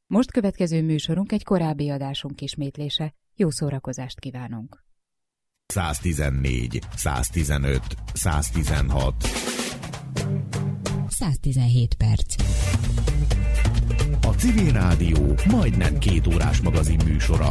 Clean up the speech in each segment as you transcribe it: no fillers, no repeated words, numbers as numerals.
Most következő műsorunk egy korábbi adásunk ismétlése. Jó szórakozást kívánunk! 114, 115, 116 117 perc. A Civil Rádió majdnem 2 órás magazin műsora.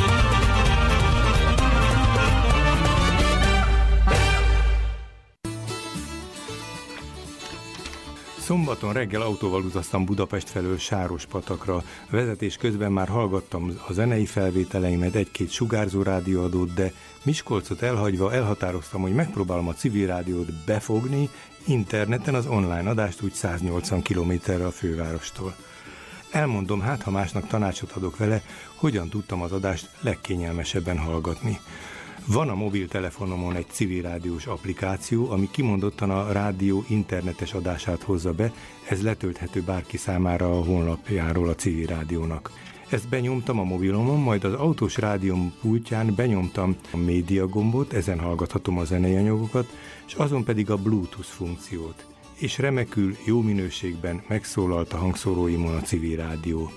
Szombaton reggel autóval utaztam Budapest felől Sárospatakra. Vezetés közben már hallgattam a zenei felvételeimet, egy-két sugárzó rádióadót, de Miskolcot elhagyva elhatároztam, hogy megpróbálom a Civil Rádiót befogni interneten, az online adást úgy 180 kilométerre a fővárostól. Elmondom, hát ha másnak tanácsot adok vele, hogyan tudtam az adást legkényelmesebben hallgatni. Van a mobiltelefonomon egy civil rádiós applikáció, ami kimondottan a rádió internetes adását hozza be, ez letölthető bárki számára a honlapjáról a Civil Rádiónak. Ezt benyomtam a mobilomon, majd az autós rádióm pultján benyomtam a média gombot, ezen hallgathatom a zenei anyagokat, és azon pedig a Bluetooth funkciót. És remekül, jó minőségben megszólalt a hangszóróimon a Civil Rádió.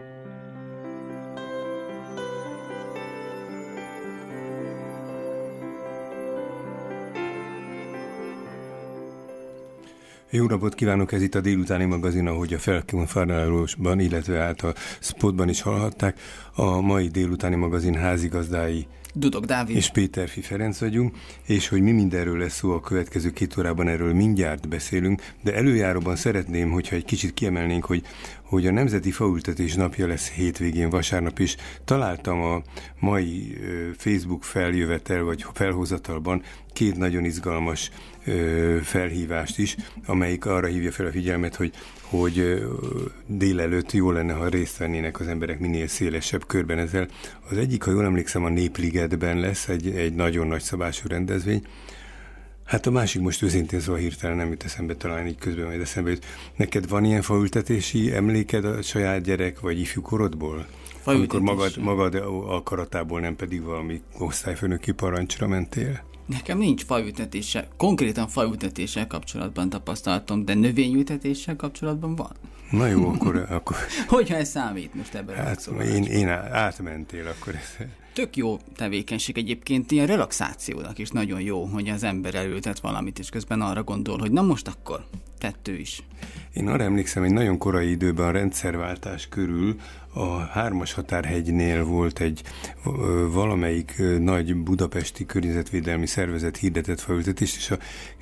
Jó napot kívánok, ez itt a délutáni magazin, ahogy a Felkonferálósban, illetve hát a Spotban is hallhatták. A mai délutáni magazin házigazdái Dudok Dávid és Péterfi Ferenc vagyunk, és hogy mi mindenről lesz szó a következő 2 órában, erről mindjárt beszélünk, de előjáróban szeretném, hogyha egy kicsit kiemelnénk, hogy a Nemzeti Faültetés napja lesz hétvégén, vasárnap is. Találtam a mai Facebook feljövetel vagy felhozatalban 2 nagyon izgalmas felhívást is, amelyik arra hívja fel a figyelmet, hogy délelőtt jó lenne, ha részt vennének az emberek minél szélesebb körben ezzel. Az egyik, ha jól emlékszem, a Népligetben lesz egy nagyon nagy szabású rendezvény. Hát a másik most őszintén szóval hirtelen nem jut eszembe, talán így közben majd eszembe jut. Neked van ilyen faültetési emléked a saját gyerek vagy ifjú korodból? Amikor magad akaratából, nem pedig valami osztályfőnöki parancsra mentél? Nekem nincs faültetéssel, konkrétan faültetéssel kapcsolatban tapasztalatom, de növényültetéssel kapcsolatban van. Na jó, akkor... Hogyha ez számít most ebben a megszólalásban. Én átmentél akkor. Tök jó tevékenység egyébként, ilyen relaxációnak is nagyon jó, hogy az ember elültet valamit, és közben arra gondol, hogy na most akkor tettő is. Én arra emlékszem, hogy nagyon korai időben a rendszerváltás körül a 3-as határhegynél volt egy valamelyik nagy budapesti környezetvédelmi szervezet hirdetett faültetést, és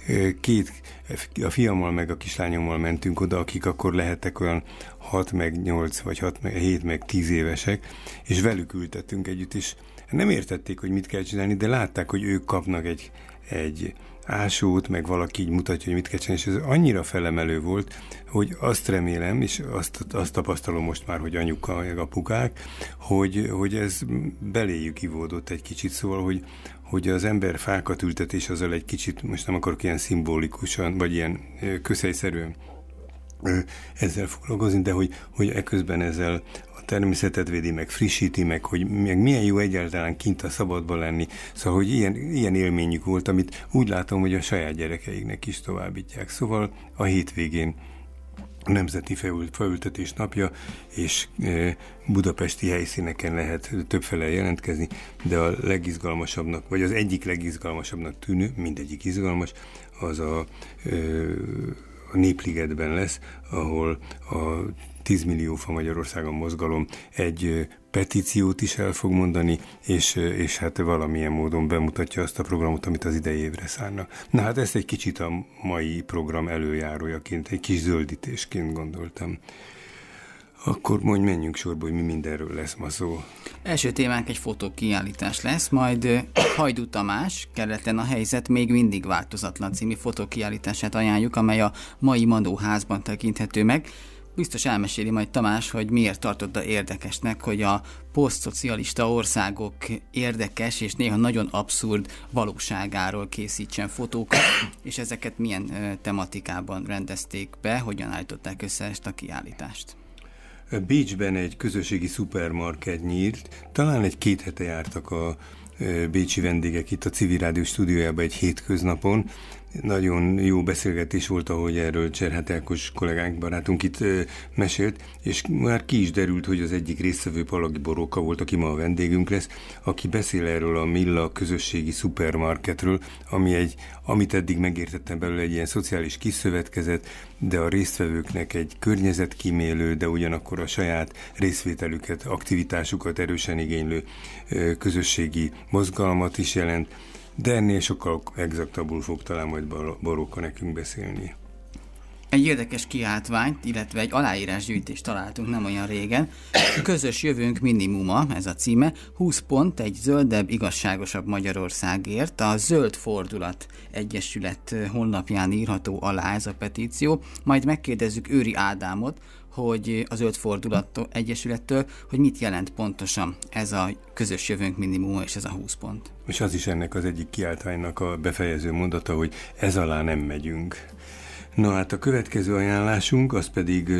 a fiammal meg a kislányommal mentünk oda, akik akkor lehettek olyan 6 meg 8 vagy 6 meg 7 meg 10 évesek, és velük ültettünk együtt, és nem értették, hogy mit kell csinálni, de látták, hogy ők kapnak egy ásót, meg valaki így mutatja, hogy mit kell csinálni, és ez annyira felemelő volt, hogy azt remélem, és azt tapasztalom most már, hogy anyuka, meg apukák, hogy ez beléjük ivódott egy kicsit, szóval, hogy az ember fákat ültetés azzal egy kicsit, most nem akarok ilyen szimbolikusan, vagy ilyen közhelyszerűen ezzel foglalkozni, de hogy eközben ezzel a természetet védi, meg frissíti, meg milyen jó egyáltalán kint a szabadban lenni. Szóval, hogy ilyen élményük volt, amit úgy látom, hogy a saját gyerekeiknek is továbbítják. Szóval a hétvégén a Nemzeti Faültetés napja, és budapesti helyszíneken lehet többfele jelentkezni, de a legizgalmasabbnak, vagy az egyik legizgalmasabbnak tűnő, mindegyik izgalmas, az a Népligetben lesz, ahol a 10 millió fa Magyarországon mozgalom egy petíciót is el fog mondani, és hát valamilyen módon bemutatja azt a programot, amit az idei évre szánna. Na hát ezt egy kicsit a mai program előjárójaként, egy kis zöldítésként gondoltam. Akkor menjünk sorba, hogy mi mindenről lesz ma szó. Első témánk egy fotókiállítás lesz, majd Hajdú Tamás Keleten a helyzet még mindig változatlan című fotókiállítását ajánljuk, amely a mai Manóházban tekinthető meg. Biztos elmeséli majd Tamás, hogy miért tartotta érdekesnek, hogy a posztszocialista országok érdekes és néha nagyon abszurd valóságáról készítsen fotókat, és ezeket milyen tematikában rendezték be, hogyan állították össze ezt a kiállítást. Bécsben egy közösségi szupermarket nyílt, talán 2 hete jártak a bécsi vendégek itt a Civil Rádió stúdiójában egy hétköznapon, nagyon jó beszélgetés volt, ahogy erről Cserhát Ákos kollégánk, barátunk itt mesélt, és már ki is derült, hogy az egyik résztvevő Palagi Boróka volt, aki ma a vendégünk lesz, aki beszél erről a Milla közösségi szupermarketről, amit eddig megértettem belőle, egy ilyen szociális kiszövetkezet, de a résztvevőknek egy környezetkímélő, de ugyanakkor a saját részvételüket, aktivitásukat erősen igénylő közösségi mozgalmat is jelent, de ennél sokkal exaktabbul fog talán majd Boróka nekünk beszélni. Egy érdekes kiáltványt, illetve egy aláírásgyűjtést találtunk nem olyan régen. Közös jövőnk minimuma, ez a címe. 20 pont egy zöldebb, igazságosabb Magyarországért. A Zöld Fordulat Egyesület honlapján írható alá ez a petíció. Majd megkérdezzük Őri Ádámot, hogy a Zöld Fordulat Egyesülettől, hogy mit jelent pontosan ez a közös jövőnk minimuma és ez a 20 pont. És az is ennek az egyik kiáltványnak a befejező mondata, hogy ez alá nem megyünk. Na hát a következő ajánlásunk, az pedig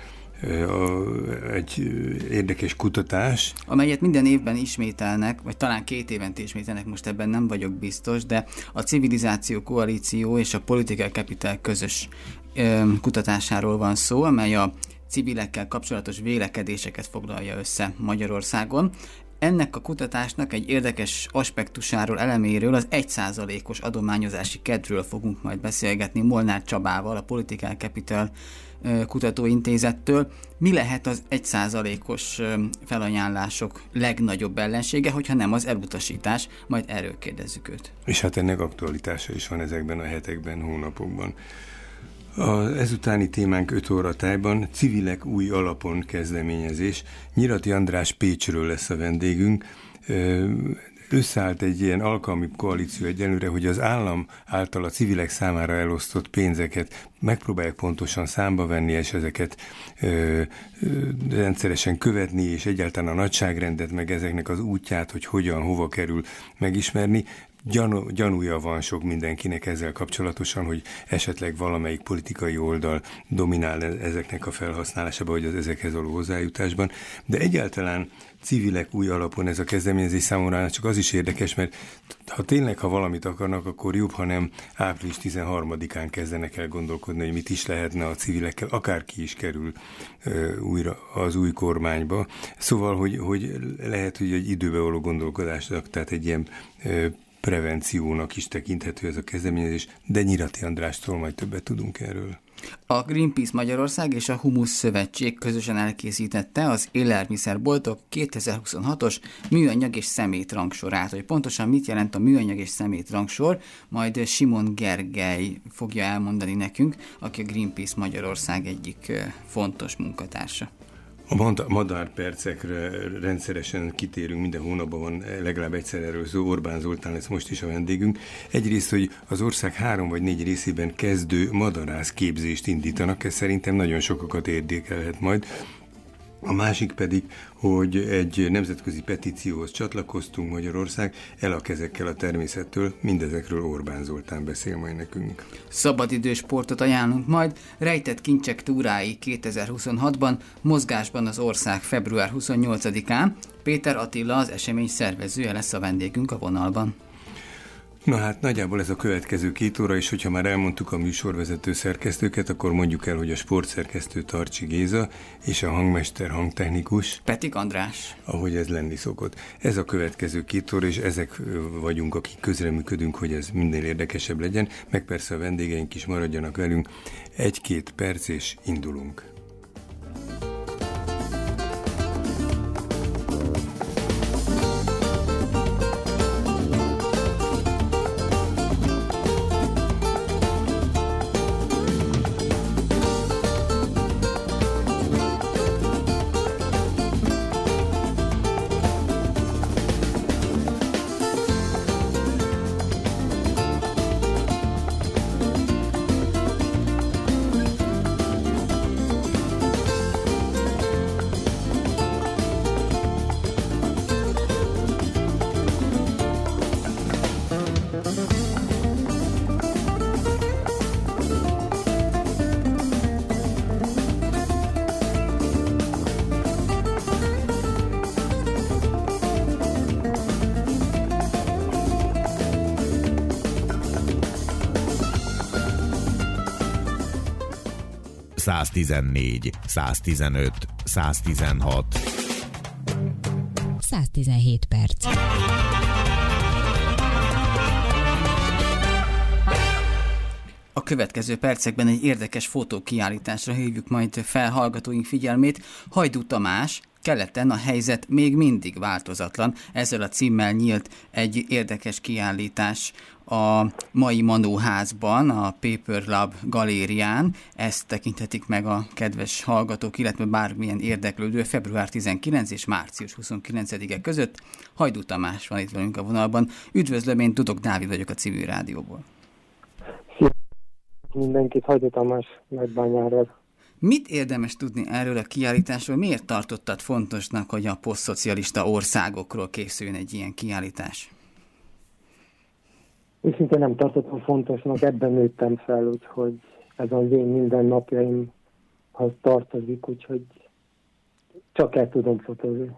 egy érdekes kutatás, amelyet minden évben ismételnek, vagy talán 2 évente ismételnek, most ebben nem vagyok biztos, de a Civilizáció Koalíció és a Political Capital közös kutatásáról van szó, amely a civilekkel kapcsolatos vélekedéseket foglalja össze Magyarországon. Ennek a kutatásnak egy érdekes aspektusáról, eleméről, az 1%-os adományozási kedvről fogunk majd beszélgetni Molnár Csabával, a Political Capital kutatóintézettől. Mi lehet az 1%-os felajánlások legnagyobb ellensége, hogyha nem az elutasítás? Majd erről kérdezzük őt. És hát ennek aktualitása is van ezekben a hetekben, hónapokban. Ezutáni témánk 5 óra tájban, Civilek új alapon kezdeményezés. Nyirati András Pécsről lesz a vendégünk. Összeállt egy ilyen alkalmi koalíció egyelőre, hogy az állam által a civilek számára elosztott pénzeket megpróbálják pontosan számba venni, és ezeket rendszeresen követni, és egyáltalán a nagyságrendet, meg ezeknek az útját, hogy hogyan, hova kerül megismerni. Gyanúja van sok mindenkinek ezzel kapcsolatosan, hogy esetleg valamelyik politikai oldal dominál ezeknek a felhasználásában, vagy az ezekhez való hozzájutásban, de egyáltalán civilek új alapon ez a kezdeményezés számomra csak az is érdekes, mert ha valamit akarnak, akkor jobb, ha nem április 13-án kezdenek el gondolkodni, hogy mit is lehetne a civilekkel, akárki is kerül újra az új kormányba. Szóval, hogy lehet, hogy egy időbe való gondolkodásnak, tehát egy ilyen prevenciónak is tekinthető ez a kezdeményezés, de Nyirati Andrástól majd többet tudunk erről. A Greenpeace Magyarország és a Humusz Szövetség közösen elkészítette az élelmiszerboltok 2026-os műanyag és szemét rangsorát. Hogy pontosan mit jelent a műanyag és szemét rangsor, majd Simon Gergely fogja elmondani nekünk, aki a Greenpeace Magyarország egyik fontos munkatársa. A madárpercekre rendszeresen kitérünk, minden hónapban van legalább egyszer erről szó, Orbán Zoltán lesz most is a vendégünk. Egyrészt, hogy az ország 3 vagy 4 részében kezdő madarász képzést indítanak, ez szerintem nagyon sokakat érdekelhet majd. A másik pedig, hogy egy nemzetközi petícióhoz csatlakoztunk, Magyarország el a kezekkel a természettől, mindezekről Orbán Zoltán beszél majd nekünk. Szabadidős sportot ajánlunk majd, rejtett kincsek túrái 2026-ban, mozgásban az ország február 28-án. Péter Attila, az esemény szervezője lesz a vendégünk a vonalban. Na hát nagyjából ez a következő 2 óra, és hogyha már elmondtuk a műsorvezető szerkesztőket, akkor mondjuk el, hogy a sportszerkesztő Tarcsi Géza és a hangmester hangtechnikus Petik András. Ahogy ez lenni szokott. Ez a következő 2 óra, és ezek vagyunk, akik közreműködünk, hogy ez minél érdekesebb legyen, meg persze a vendégeink is maradjanak velünk. 1-2 perc, és indulunk. 114, 115, 116. 117 perc. A következő percekben egy érdekes fotókiállításra hívjuk majd fel hallgatóink figyelmét. Hajdú Tamás, Keleten a helyzet még mindig változatlan. Ezzel a címmel nyílt egy érdekes kiállítás a mai Manóházban, a Paper Lab galérián. Ezt tekinthetik meg a kedves hallgatók, illetve bármilyen érdeklődő február 19 és március 29-e között. Hajdú Tamás van itt velünk a vonalban. Üdvözlöm, én Dudok Dávid vagyok a Civil Rádióból. Mindenkit, Hajdú Tamás Nagybányáról. Mit érdemes tudni erről a kiállításról? Miért tartottad fontosnak, hogy a posztszocialista országokról készüljön egy ilyen kiállítás? Őszintén nem tartottam fontosnak, ebben nőttem fel, úgyhogy ez az én mindennapjaimhoz tartozik, úgyhogy csak el tudom fotózni.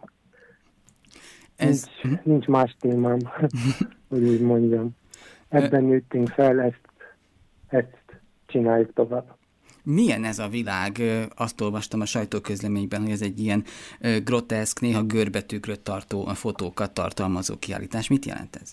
Nincs más témám, hogy úgy mondjam. Ebben nőttünk fel, ezt csináljuk tovább. Milyen ez a világ? Azt olvastam a sajtóközleményben, hogy ez egy ilyen groteszk, néha görbetűkröt tartó fotókat tartalmazó kiállítás. Mit jelent ez?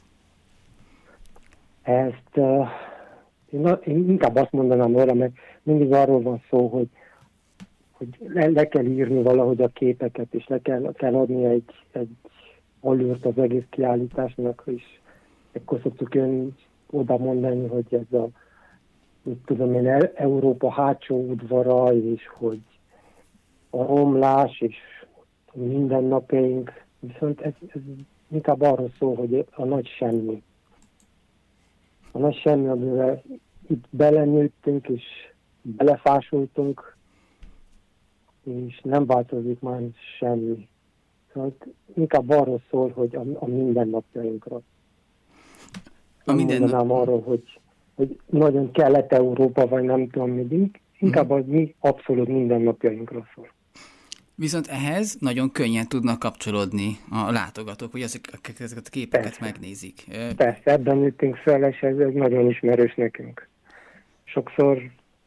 Ezt én inkább azt mondanám arra, mert mindig arról van szó, hogy le kell írni valahogy a képeket, és le kell adni egy allőrt az egész kiállításnak, és ekkor szoktuk oda mondani, hogy ez a tudom én, Európa hátsó udvara, és hogy a romlás, és mindennapjaink, viszont ez inkább arról szól, hogy a nagy semmi. A nagy semmi, amivel itt belenőttünk, és belefásultunk, és nem változik már semmi. Szóval inkább arról szól, hogy a mindennapjainkra. Mondanám arról, hogy nagyon Kelet-Európa, vagy nem tudom mi, inkább az mi abszolút mindennapjainkra szól. Viszont ehhez nagyon könnyen tudnak kapcsolódni a látogatók, hogy ezeket a képeket megnézik. Persze, ebben nőttünk fel, és ez nagyon ismerős nekünk. Sokszor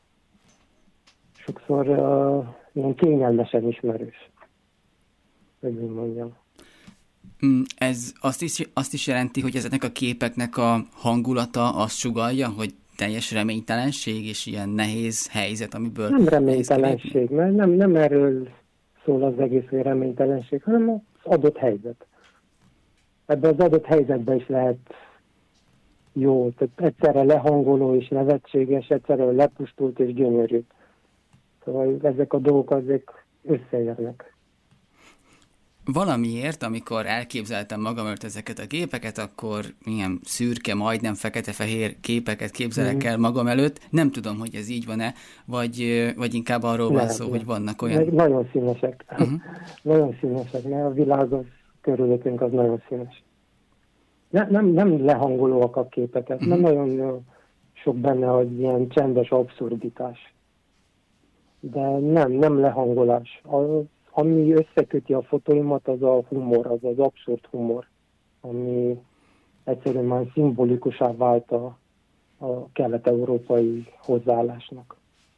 ilyen kényelmesen ismerős, hogy úgy mondjam. Ez azt is jelenti, hogy ezeknek a képeknek a hangulata azt sugallja, hogy teljes reménytelenség és ilyen nehéz helyzet, amiből... Nem reménytelenség, mert nem erről szól az egész, hogy reménytelenség, hanem az adott helyzet. Ebben az adott helyzetben is lehet jó, tehát egyszerre lehangoló és nevetséges, egyszerre lepusztult és gyönyörű. Szóval ezek a dolgok azok összeérnek. Valamiért, amikor elképzeltem magam előtt ezeket a képeket, akkor milyen szürke, majdnem fekete-fehér képeket képzelek el magam előtt. Nem tudom, hogy ez így van-e, vagy inkább arról van szó, hogy vannak olyan... Nagyon színesek. Nagyon színesek, mert a világ az körülöttünk az nagyon színes. Nem lehangolóak a képeket, nem nagyon sok benne az ilyen csendes abszurditás. De nem lehangolás. Ami összeköti a fotóimat, az a humor, az az abszurd humor, ami egyszerűen már szimbolikusá vált a kelet-európai hozzáállásnak.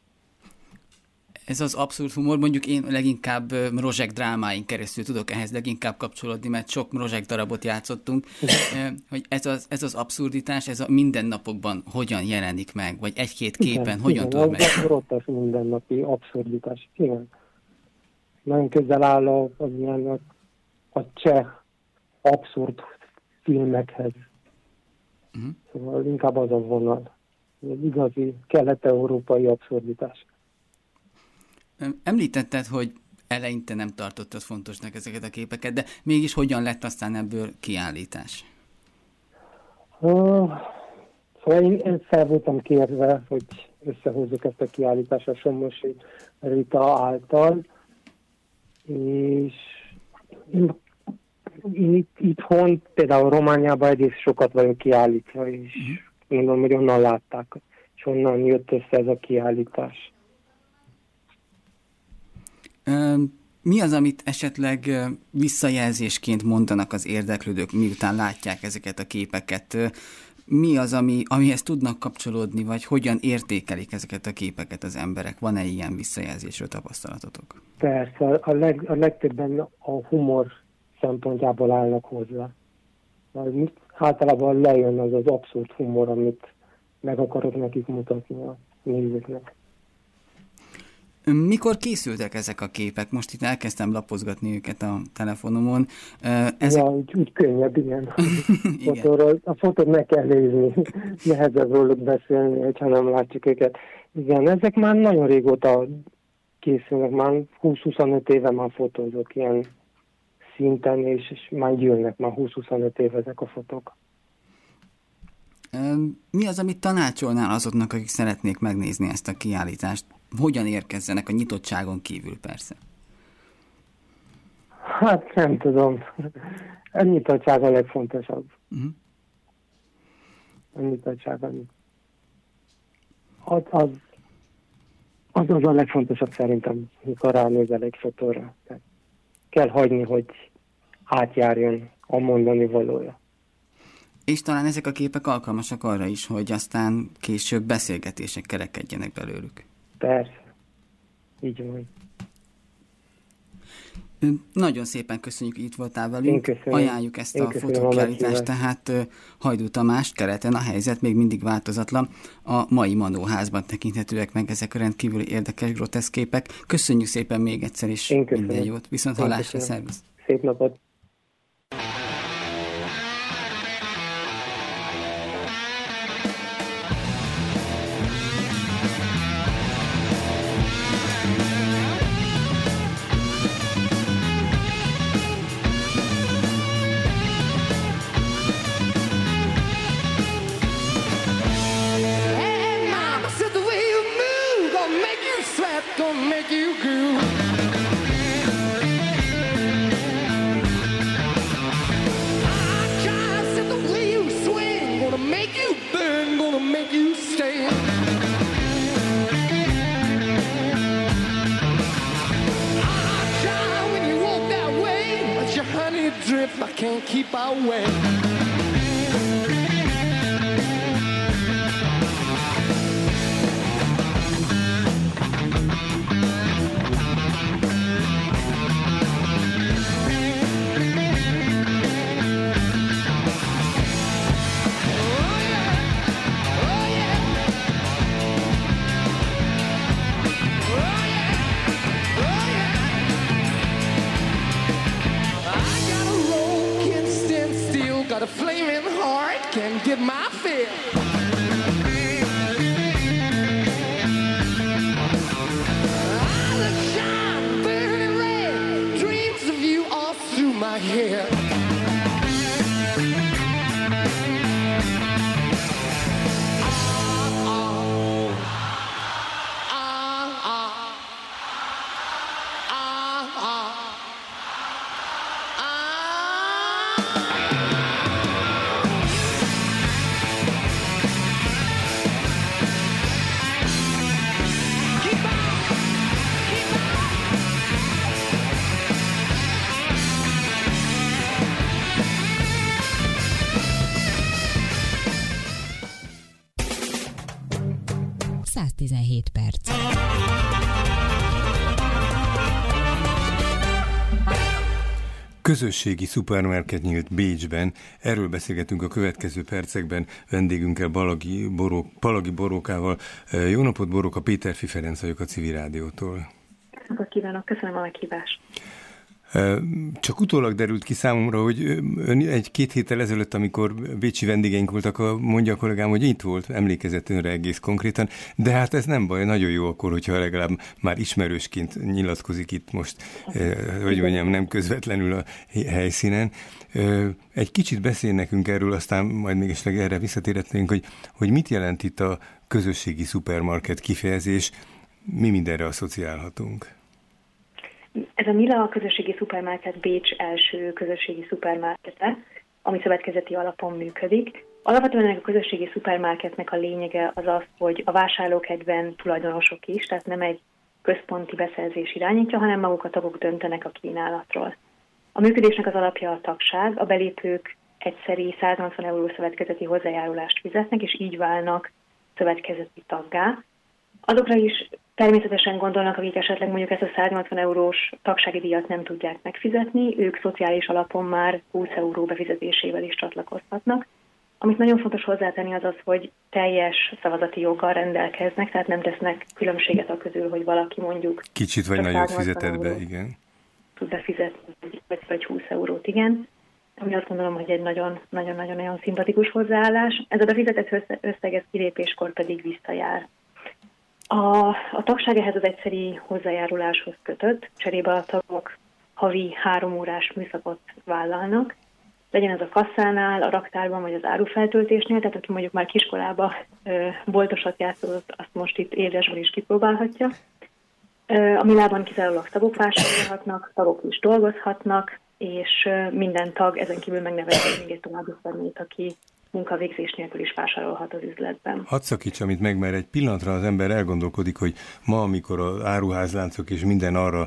Ez az abszurd humor, mondjuk én leginkább Rozsek drámáin keresztül tudok ehhez leginkább kapcsolódni, mert sok Rozsek darabot játszottunk, hogy ez az abszurditás, ez a mindennapokban hogyan jelenik meg, vagy egy-két képen hogyan tud meg? Ez groteszk mindennapi abszurditás, igen. Nagyon közel áll a cseh abszurd filmekhez. Szóval inkább az a vonal. Egy igazi kelet-európai abszurditás. Említetted, hogy eleinte nem tartottad fontosnak ezeket a képeket, de mégis hogyan lett aztán ebből kiállítás? Szóval én fel voltam kérve, hogy összehozzuk ezt a kiállítást a Somosi Rita által, és én itthon, például Romániában egész sokat vagyok kiállítva, és mondom, hogy onnan látták, és onnan jött össze ez a kiállítás. Mi az, amit esetleg visszajelzésként mondanak az érdeklődők, miután látják ezeket a képeket? Mi az, amihez tudnak kapcsolódni, vagy hogyan értékelik ezeket a képeket az emberek? Van-e ilyen visszajelzésről tapasztalatotok? Persze, a legtöbben a humor szempontjából állnak hozzá. Általában lejön az abszurd humor, amit meg akarok nekik mutatni a nézőknek. Mikor készültek ezek a képek? Most itt elkezdtem lapozgatni őket a telefonomon. Ja, úgy könnyebb, igen. A fotót meg kell nézni. Nehezebb róluk beszélni, hogyha nem látjuk őket. Igen, ezek már nagyon régóta készülnek. Már 20-25 éve már fotózok ilyen szinten, és már jönnek már 20-25 éve ezek a fotók. Mi az, amit tanácsolnál azoknak, akik szeretnék megnézni ezt a kiállítást? Hogyan érkezzenek a nyitottságon kívül, persze? Hát nem tudom. A nyitottság a legfontosabb. A nyitottság az a legfontosabb szerintem, mikor ránézel egy fotóra. Tehát kell hagyni, hogy átjárjon a mondani valója. És talán ezek a képek alkalmasak arra is, hogy aztán később beszélgetések kerekedjenek belőlük. Persze. Így van. Nagyon szépen köszönjük, hogy itt voltál velünk. Ajánljuk ezt a fotókiállítást, tehát Hajdú Tamás, Keleten a helyzet még mindig változatlan. A mai Manóházban tekinthetőek meg ezek a rendkívül érdekes, groteszk képek. Köszönjük szépen még egyszer, és minden jót. Viszont hallásra, szervusz. Szép napot. Keep our way. A flaming heart can get my fill. I look shine, burning red, dreams of you all through my hair. perc. Közösségi szupermarket nyílt Bécsben. Erről beszélgetünk a következő percekben vendégünkkel, Palagi Borókával. Jó napot, Boróka! Péterfi Ferenc vagyok a Civil Rádiótól. Napot kívánok, köszönöm a meghívást. Csak utólag derült ki számomra, hogy ön egy-két héttel ezelőtt, amikor bécsi vendégeink voltak, mondja a kollégám, hogy itt volt, emlékezett önre egész konkrétan, de hát ez nem baj, nagyon jó akkor, hogyha legalább már ismerősként nyilatkozik itt most, hogy mondjam, nem közvetlenül a helyszínen. Egy kicsit beszél nekünk erről, aztán majd még esetleg erre visszatérhetnénk, hogy mit jelent itt a közösségi szupermarket kifejezés, mi mindenre asszociálhatunk. Ez a Mila a közösségi szupermarket Bécs első közösségi szupermarkete, ami szövetkezeti alapon működik. Alapvetően ennek a közösségi szupermarketnek a lényege az az, hogy a vásárlókedven tulajdonosok is, tehát nem egy központi beszerzés irányítja, hanem maguk a tagok döntenek a kínálatról. A működésnek az alapja a tagság, a belépők egyszeri 180 euró szövetkezeti hozzájárulást fizetnek, és így válnak szövetkezeti taggá. Azokra is természetesen gondolnak, akik esetleg mondjuk ezt a 180 eurós tagsági díjat nem tudják megfizetni, ők szociális alapon már 20 euró befizetésével is csatlakozhatnak. Amit nagyon fontos hozzátenni az az, hogy teljes szavazati joggal rendelkeznek, tehát nem tesznek különbséget a közül, hogy valaki mondjuk... Kicsit vagy nagyot fizetett be, igen. Tud befizetni, vagy 20 eurót, igen. Ami azt gondolom, hogy egy nagyon-nagyon szimpatikus hozzáállás. Ez a befizetett összeg, ez kilépéskor pedig visszajár. A tagság ehhez az egyszeri hozzájáruláshoz kötött, cserébe a tagok havi 3 órás műszakot vállalnak, legyen ez a kasszánál, a raktárban vagy az árufeltöltésnél, tehát aki mondjuk már kiskolába boltosat játszott, azt most itt élesben is kipróbálhatja. A Milában kizárólag tagok vásárolhatnak, tagok is dolgozhatnak, és minden tag ezen kívül megnevezett még egy további személyt, aki munkavégzés nélkül is vásárolhat az üzletben. Hadd szakítsam itt meg, mert egy pillanatra az ember elgondolkodik, hogy ma, amikor az áruházláncok és minden arra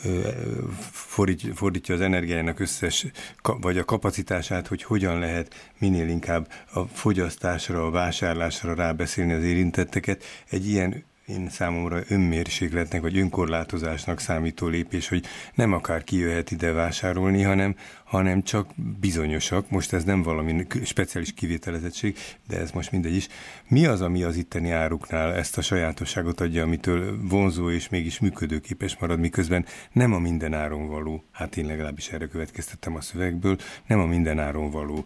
fordítja az energiájának összes, vagy a kapacitását, hogy hogyan lehet minél inkább a fogyasztásra, a vásárlásra rábeszélni az érintetteket, egy ilyen én számomra önmérsékletnek vagy önkorlátozásnak számító lépés, hogy nem akár ki jöhet ide vásárolni, hanem csak bizonyosak. Most ez nem valami speciális kivételezettség, de ez most mindegy is. Mi az, ami az itteni áruknál ezt a sajátosságot adja, amitől vonzó és mégis működőképes marad, miközben nem a minden áron való, hát én legalábbis erre következtettem a szövegből, nem a minden áron való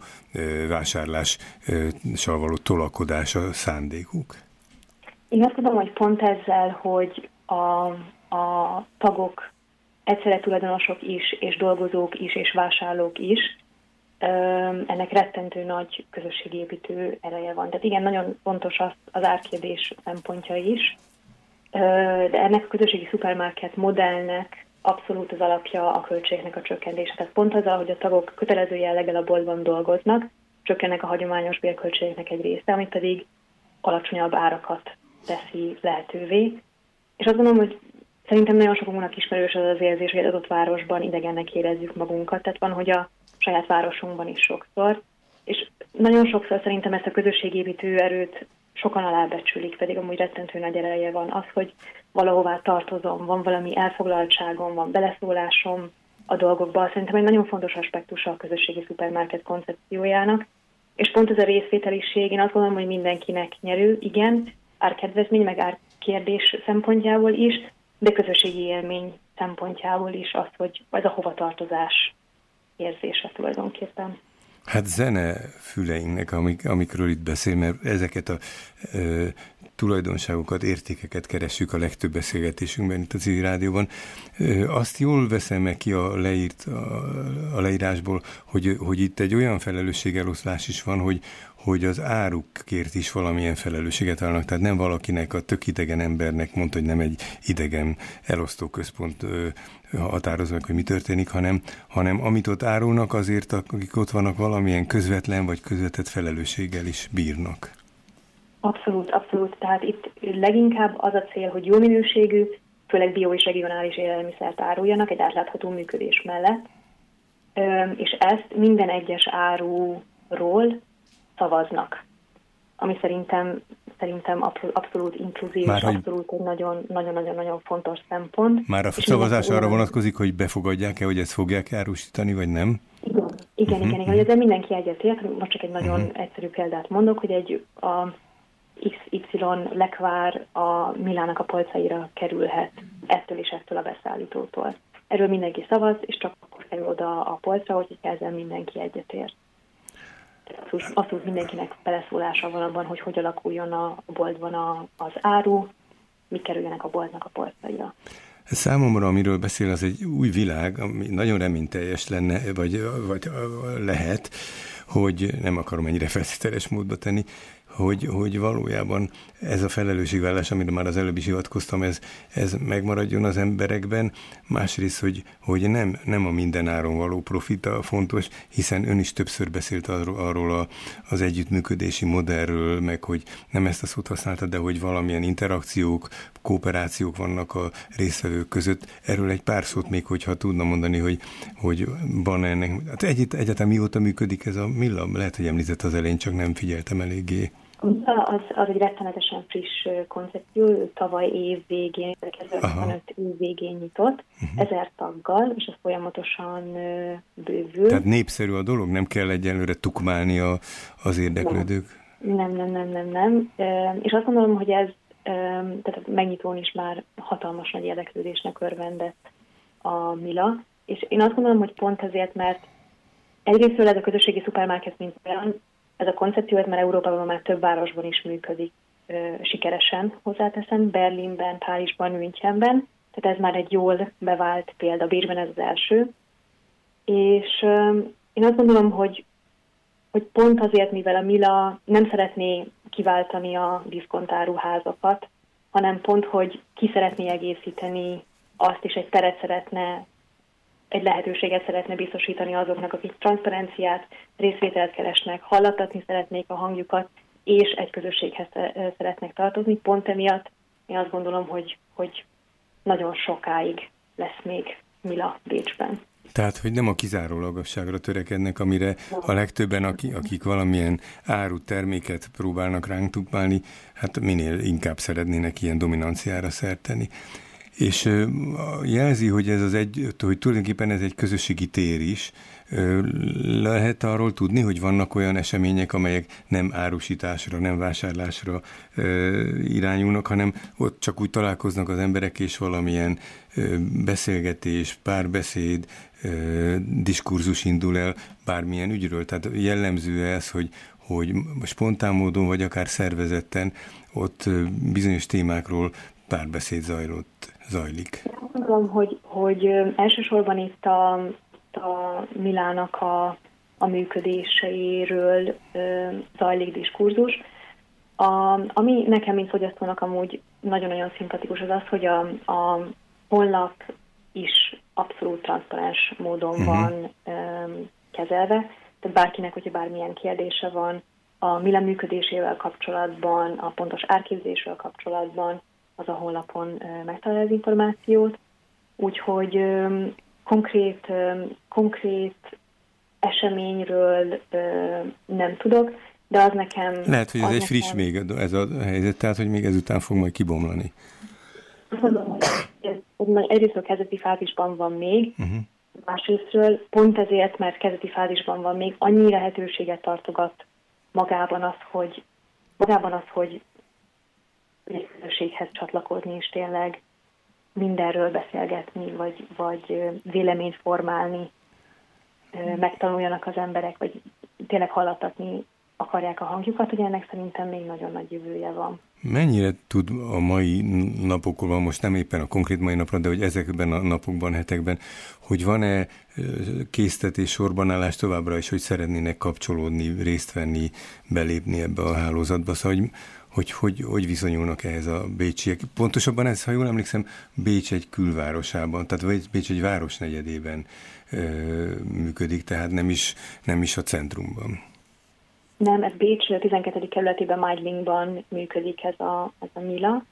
vásárlással való tolakodás a szándékuk? Én azt tudom, hogy pont ezzel, hogy a tagok egyszerre tulajdonosok is, és dolgozók is, és vásárlók is, ennek rettentő nagy közösségépítő ereje van. Tehát igen, nagyon fontos az árkérdés szempontja is, de ennek a közösségi szupermarket modellnek abszolút az alapja a költségnek a csökkentése. Tehát pont azzal, hogy a tagok kötelező jelleggel a boltban dolgoznak, csökkennek a hagyományos bérköltségnek egy része, ami pedig alacsonyabb árakat teszi lehetővé. És azt gondolom, hogy szerintem nagyon sokunknak ismerős az az érzés, hogy egy adott városban idegennek érezzük magunkat, tehát van, hogy a saját városunkban is sokszor. És nagyon sokszor szerintem ezt a közösségépítő erőt sokan alábecsülik, pedig amúgy rettentő nagy ereje van az, hogy valahová tartozom, van valami elfoglaltságom, van beleszólásom a dolgokba. Szerintem egy nagyon fontos aspektusa a közösségi szupermarket koncepciójának, és pont ez a részvételiség, én azt gondolom, hogy mindenkinek nyerő, igen, árkedvezmény, meg árkérdés szempontjából is, de közösségi élmény szempontjából is az, hogy ez a hovatartozás érzése tulajdonképpen. Hát zene füleinknek, amikről itt beszél, mert ezeket a tulajdonságokat, értékeket keressük a legtöbb beszélgetésünkben itt a Civil Rádióban. Azt jól veszem meg ki a leírásból, hogy itt egy olyan felelősségeloszlás is van, hogy az árukért is valamilyen felelősséget vállalnak. Tehát nem valakinek, a tök idegen embernek mondta, hogy nem egy idegen elosztóközpont határozza meg, hogy mi történik, hanem amit ott árulnak, azért akik ott vannak, valamilyen közvetlen vagy közvetett felelősséggel is bírnak. Abszolút, abszolút. Tehát itt leginkább az a cél, hogy jó minőségű, főleg bio és regionális élelmiszert áruljanak egy átlátható működés mellett, és ezt minden egyes áruról szavaznak, ami szerintem abszolút inkluzív, abszolút egy nagyon-nagyon fontos szempont. Már a szavazás arra vonatkozik, hogy befogadják-e, hogy ezt fogják árusítani, vagy nem? Igen. Ezzel mindenki egyetért. Most csak egy nagyon egyszerű példát mondok, hogy a XY lekvár a Milának a polcaira kerülhet ettől és ettől a beszállítótól. Erről mindenki szavaz, és csak akkor kerül oda a polcra, hogy ezzel mindenki egyetért. Abszolút mindenkinek beleszólása van abban, hogy alakuljon a boltban az áru, mi kerüljenek a boltnak a polcaira. Számomra, amiről beszél, az egy új világ, ami nagyon reményteljes lenne, vagy lehet, hogy nem akarom ennyire feltételes módba tenni, hogy valójában ez a felelősségvállás, amire már az előbb is hivatkoztam, ez megmaradjon az emberekben. Másrészt, hogy nem a mindenáron való profita fontos, hiszen ön is többször beszélt arról az együttműködési modellről, meg hogy nem ezt a szót használta, de hogy valamilyen interakciók, kooperációk vannak a résztvevők között. Erről egy pár szót még, hogyha tudna mondani, hogy van ennek. Hát egyáltalán mióta működik ez a Milla? Lehet, hogy említett az elején, csak nem figyeltem eléggé. Az egy rettenetesen friss koncepció, tavaly év végén, 2025 év végén nyitott, 1000 taggal, és ez folyamatosan bővül. Tehát népszerű a dolog? Nem kell egyelőre tukmálni az érdeklődők? Nem. És azt gondolom, hogy ez tehát megnyitón is már hatalmas nagy érdeklődésnek örvendett a Mila, és én azt gondolom, hogy pont ezért, mert egyrésztről ez a közösségi szupermarket mint olyan, ez a koncepció, ez már Európában már több városban is működik sikeresen, hozzáteszem, Berlinben, Párizsban, Münchenben, tehát ez már egy jól bevált példa, Bécsben ez az első. És én azt gondolom, hogy pont azért, mivel a Mila nem szeretné kiváltani a diszkontáruházakat, hanem pont, hogy ki szeretné egészíteni azt, és egy teret szeretne, egy lehetőséget szeretne biztosítani azoknak, akik transzparenciát, részvételt keresnek, hallattatni szeretnék a hangjukat, és egy közösséghez szeretnek tartozni. Pont emiatt én azt gondolom, hogy nagyon sokáig lesz még Mila Bécsben. Tehát, hogy nem a kizárólagosságra törekednek, amire a legtöbben, akik valamilyen áru terméket próbálnak ránk tukmálni, hát minél inkább szeretnének ilyen dominanciára szert tenni. És jelzi, hogy hogy tulajdonképpen ez egy közösségi tér is. Lehet arról tudni, hogy vannak olyan események, amelyek nem árusításra, nem vásárlásra irányulnak, hanem ott csak úgy találkoznak az emberek, és valamilyen beszélgetés, párbeszéd, diskurzus indul el bármilyen ügyről. Tehát jellemző ez, hogy spontán módon, vagy akár szervezetten ott bizonyos témákról párbeszéd zajlik. Azt gondolom, hogy elsősorban itt a Milának a működéseiről zajlik diskurzus. Ami nekem, mint fogyasztónak amúgy nagyon-nagyon szimpatikus, az, hogy a honlap is abszolút transzparens módon van kezelve. Tehát bárkinek, hogyha bármilyen kérdése van a Mila működésével kapcsolatban, a pontos árképzésről kapcsolatban, az a honlapon megtalál az információt. Úgyhogy konkrét eseményről nem tudok, de az nekem... Lehet, hogy ez egy friss még ez a helyzet, tehát, hogy még ezután fog majd kibomlani. Azt mondom, hogy ez egyrészt a kezdeti fázisban van még, másrésztről pont ezért, mert kezdeti fázisban van még, annyi lehetőséget tartogat magában az, hogy egy közösséghez csatlakozni, és tényleg mindenről beszélgetni, vagy véleményt formálni, megtanuljanak az emberek, vagy tényleg hallattatni akarják a hangjukat, hogy ennek szerintem még nagyon nagy jövője van. Mennyire tud a mai napokban, most nem éppen a konkrét mai napra, de hogy ezekben a napokban, hetekben, hogy van-e késztetés, sorbanállás továbbra is, hogy szeretnének kapcsolódni, részt venni, belépni ebbe a hálózatba, szóval hogy viszonyulnak ehhez a bécsiek? Pontosabban ez, ha jól emlékszem, Bécs egy külvárosában, tehát Bécs egy városnegyedében működik, tehát nem is a centrumban. Nem, ez Bécs 12. kerületében, Meidlingban működik ez a Mila.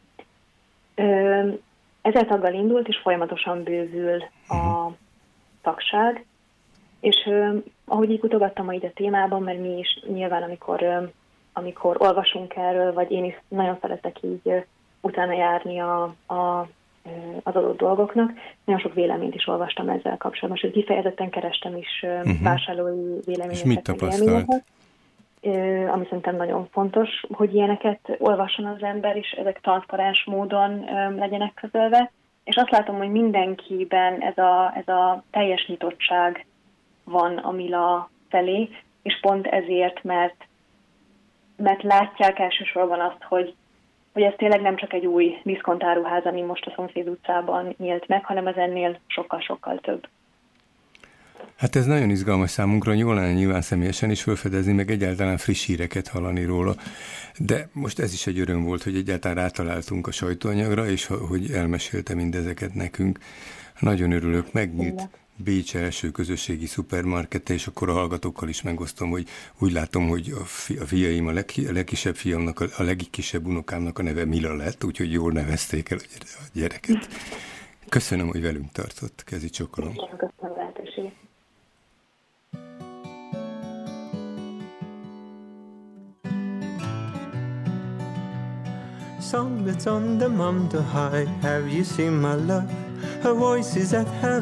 1000 taggal indult, és folyamatosan bővül a tagság. És ahogy így kutogattam ide a témában, mert mi is nyilván, amikor olvasunk erről, vagy én is nagyon szeretek így utána járni az adott dolgoknak, nagyon sok véleményt is olvastam ezzel kapcsolatban, és kifejezetten kerestem is vásárlói véleményeket. És mit tapasztalt? Ami szerintem nagyon fontos, hogy ilyeneket olvasson az ember, és ezek transzparens módon legyenek közölve. És azt látom, hogy mindenkiben ez a teljes nyitottság van a Mila felé, és pont ezért, mert látják elsősorban azt, hogy ez tényleg nem csak egy új diszkontáruház, ami most a szomszéd utcában nyílt meg, hanem ez ennél sokkal-sokkal több. Hát ez nagyon izgalmas számunkra, jól lenne nyilván személyesen is felfedezni, meg egyáltalán friss híreket hallani róla. De most ez is egy öröm volt, hogy egyáltalán rátaláltunk a sajtóanyagra, és hogy elmesélte mindezeket nekünk. Nagyon örülök, megnyit Bécs első közösségi szupermarkete, és akkor a hallgatókkal is megosztom, hogy úgy látom, hogy a fiaim, a legkisebb fiamnak, a legkisebb unokámnak a neve Mila lett, úgyhogy jól nevezték el a gyereket. Köszönöm, hogy velünk tartott. Kezi csokolom. Köszönöm a lehetőséget. Song that's on the mum to high. Have you seen my love? Her voice is at her